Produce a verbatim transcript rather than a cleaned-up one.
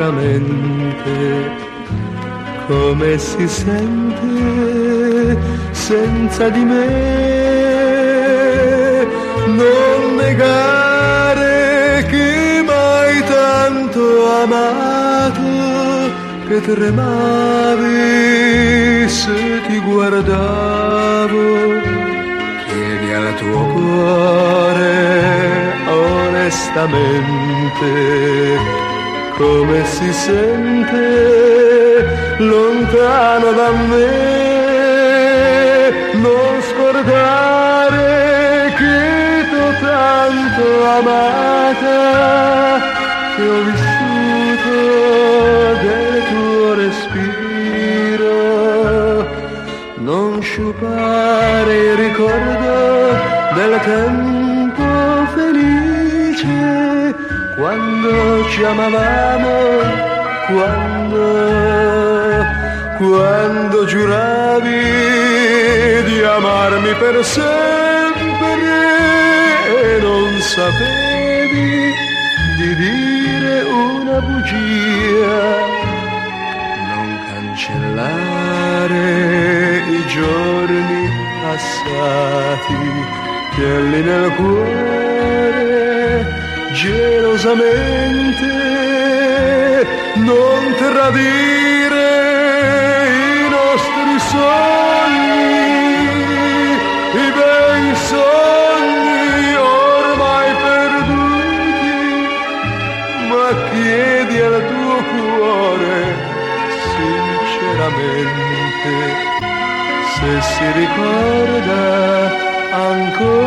sinceramente come si sente senza di me. Non negare che mai tanto amato, che tremavi se ti guardavo. Chiedi al tuo cuore onestamente come si sente lontano da me. Non scordare che t'ho tanto amata, che ho vissuto del tuo respiro. Non sciupare il ricordo del tempo felice, quando ci amavamo, quando, quando giuravi di amarmi per sempre e non sapevi di dire una bugia. Non cancellare i giorni passati, tienili nel cuore gelosamente. Non tradire i nostri sogni, i bei sogni ormai perduti, ma chiedi al tuo cuore sinceramente se si ricorda ancora